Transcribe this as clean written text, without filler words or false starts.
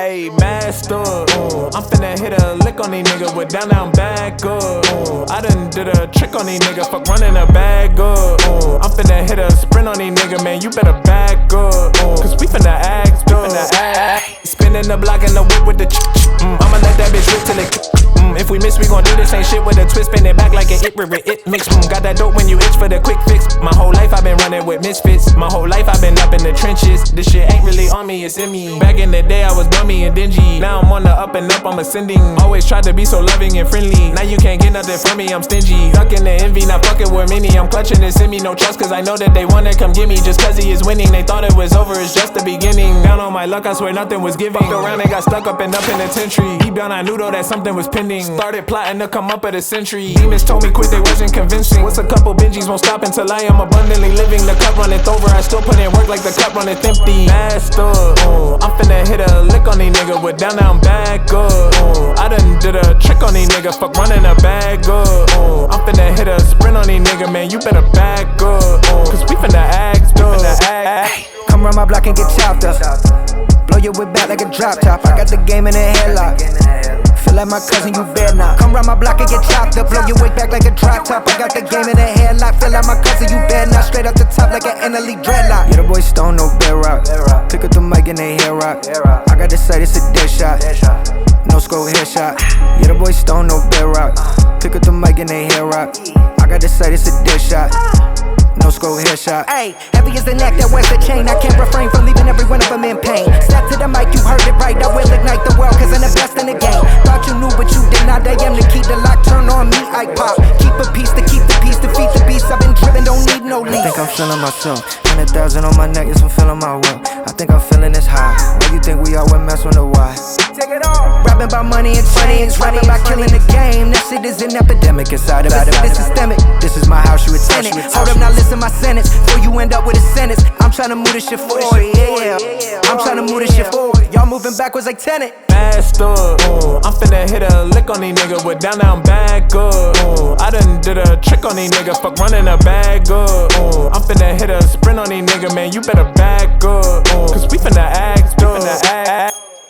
Ayy, master, I'm finna hit a lick on these niggas with down back up. I done did a trick on these niggas, fuck running a bag up. I'm finna hit a sprint on these niggas, man, you better back up. Cause we finna act, spinning the block in the whip with the I'ma let that bitch rip till it if we miss, we gon' do the same shit with a twist, spin it back like an it mix. Got that dope when you itch for the quick fix. My whole life I've been running with misfits. My whole life I've been up in the trenches. This shit ain't really on me, it's in me. Back in the day I was bummy and dingy. Now I'm on the up and up, I'm ascending. Always tried to be so loving and friendly. Now you can't get nothing from me, I'm stingy. Ducking the envy, not fucking with many. I'm clutching this in me, no trust, cause I know that they wanna come get me. Just cause he is winning, they thought it was over, it's just the beginning. Down on my luck, I swear nothing was giving. Fucked around and got stuck up in the penitentiary. Deep down I knew though that something was pending. Started plotting to come up at a century. Demons told me quit, they wasn't convincing. What's a couple Benjis, won't stop until I am abundantly living. The cup runneth over, I still put in work like the cup runneth empty. Master, I'm finna hit a lick on these niggas with down back up. I done did a trick on these niggas, fuck running a bag up. I'm finna hit a sprint on these niggas, man, you better back up. Cause we finna act, Come round my block and get chopped up. Blow your whip back like a drop top. I got the game in a headlock. Feel like my cousin, you better not. Come round my block and get chopped up. Blow your wig back like a drop top. I got the game in a headlock. Feel like my cousin, you better not. Straight up the top like an NLE dreadlock. Yeah, the boy stone, no bedrock. Pick up the mic and they hair rock. I got the sight, it's a dead shot. No scope headshot. Yeah, the boy stone, no bedrock. Pick up the mic and they hair rock. I got the sight, it's a dead shot. No scope headshot. Ayy, heavy as the neck that wears the chain. I can't refrain from leaving every one of them in pain. Step to the mic, you heard it right. I will ignite the world, cause I'm the best in the game. Thought you knew, but you did not. I am the key, the lock, turn on me, I pop. Keep a piece to keep the peace, defeat the beast. I've been driven, don't need no leash. I think I'm feeling myself. 100,000 on my neck, yes, I'm feeling my will. I think I'm feeling this high. Why you think we all would mess on the why? Take it off. Rapping about money and chains, rapping about killing the game. That shit is an epidemic inside of it. It's systemic. This is my house, you attend it. Hold up, now listen my sentence. Before you end up with a sentence, I'm trying to move this shit forward. Yeah, I'm trying to move this shit forward. Y'all moving backwards like tenant. Master, I'm finna hit a lick on these niggas with down back up. I done did a trick on these niggas, fuck running a bag up. I'm finna hit a sprint on these niggas, man, you better back up. Cause we finna act,